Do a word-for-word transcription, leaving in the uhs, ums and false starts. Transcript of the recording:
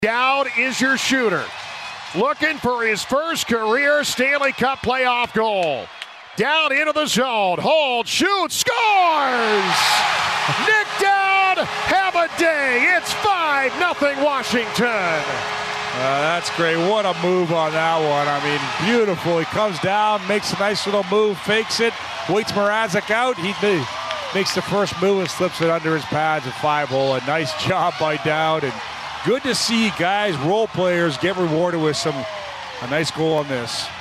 Dowd is your shooter. Looking for his first career Stanley Cup playoff goal. Dowd into the zone. Hold, shoot, scores! Nick Dowd, have a day. It's five nothing Washington. Uh, that's great. What a move on that one. I mean, beautiful. He comes down, makes a nice little move, fakes it, waits Mrazek out. He makes the first move and slips it under his pads at five hole. A nice job by Dowd. And good to see guys, role players, get rewarded with some a nice goal on this.